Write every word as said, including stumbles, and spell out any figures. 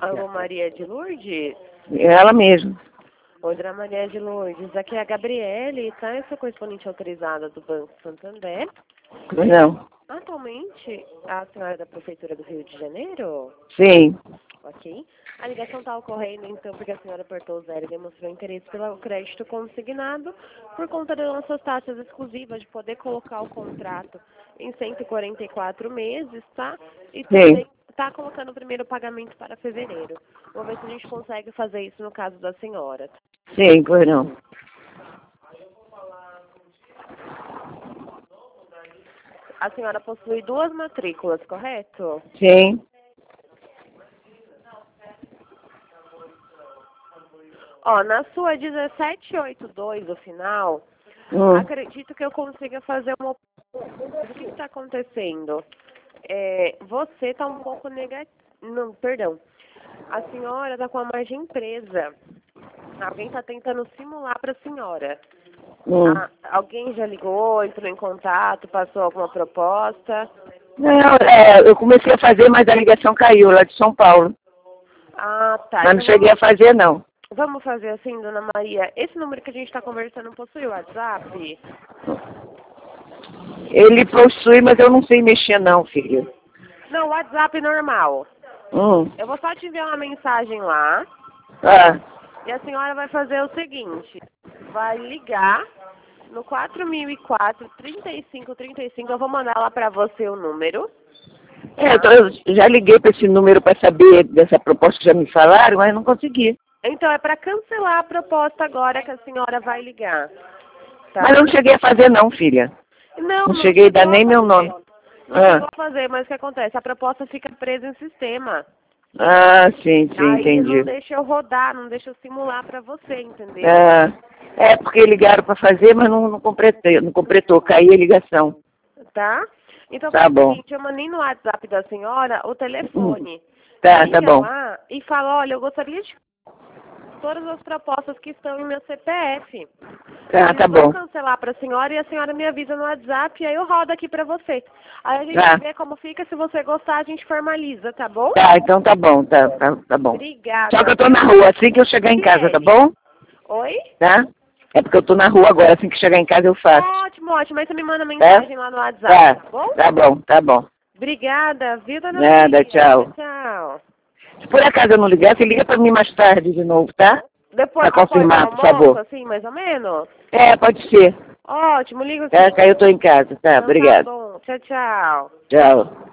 Alô, Maria de Lourdes? Ela mesma. Oi, Dona Maria de Lourdes. Aqui é a Gabriele, tá? Eu sou correspondente autorizada do Banco Santander. Não. Atualmente, a senhora é da Prefeitura do Rio de Janeiro? Sim. Ok. A ligação está ocorrendo, então, porque a senhora apertou o zero e demonstrou interesse pelo crédito consignado por conta das nossas taxas exclusivas de poder colocar o contrato em cento e quarenta e quatro meses, tá? E também está colocando o primeiro pagamento para fevereiro. Vamos ver se a gente consegue fazer isso no caso da senhora. Sim, pois não. A senhora possui duas matrículas, correto? Sim. Ó, na sua dezessete oitenta e dois, o final, Hum. acredito que eu consiga fazer uma... O que está acontecendo? É, você está um pouco negativo... Não, perdão. A senhora está com a margem presa. Alguém está tentando simular para a senhora. Hum. Ah, alguém já ligou, entrou em contato, passou alguma proposta? Não, é, eu comecei a fazer, mas a ligação caiu lá de São Paulo. Ah, tá. Mas não Então cheguei vamos, a fazer, não. vamos fazer assim, Dona Maria. Esse número que a gente está conversando possui o WhatsApp? Ele possui, mas eu não sei mexer, não, filho. Não, WhatsApp normal. Hum. Eu vou só te enviar uma mensagem lá. Ah. E a senhora vai fazer o seguinte. Vai ligar no quatro mil e quatro, trinta e cinco, trinta e cinco. Eu vou mandar lá pra você o número. É, então, eu já liguei para esse número para saber dessa proposta que já me falaram, mas não consegui. Então, é para cancelar a proposta agora que a senhora vai ligar. Tá? Mas eu não cheguei a fazer, não, filha. Não, Não não cheguei a dar chegou nem meu fazer. nome. Não Ah. chegou a fazer, mas o que acontece? A proposta fica presa em sistema. Ah, sim, sim, Aí entendi. não deixa eu rodar, não deixa eu simular pra você, entendeu? Ah, é porque ligaram para fazer, mas não, não completou, não completou, caiu a ligação. Tá? Então Tá faz o bom. seguinte, eu mandei no WhatsApp da senhora o telefone. Tá, Liga tá bom. lá e fala, olha, eu gostaria de todas as propostas que estão em meu C P F. Tá, Eles tá vão bom. cancelar pra senhora e a senhora me avisa no WhatsApp e aí eu rodo aqui pra você. Aí a gente Tá. vê como fica, se você gostar a gente formaliza, tá bom? Tá, então tá bom, tá, tá, tá bom. Obrigada. Só que eu tô na rua, assim que eu chegar em casa, tá bom? Oi? Tá? É porque eu tô na rua agora, assim que chegar em casa eu faço. Ótimo, ótimo. Aí você me manda mensagem lá no WhatsApp, Tá, tá bom? tá bom, tá bom. Obrigada, viu, dona Nada, Maria? tchau. Tchau. Se por acaso eu não ligar, você liga pra mim mais tarde de novo, tá? Depois, Pra confirmar, após o por almoço, favor. assim, mais ou menos? É, pode ser. Ótimo, liga Tá, aqui. que aí eu tô em casa, tá? Então tá Obrigado. bom. Tchau, tchau. Tchau.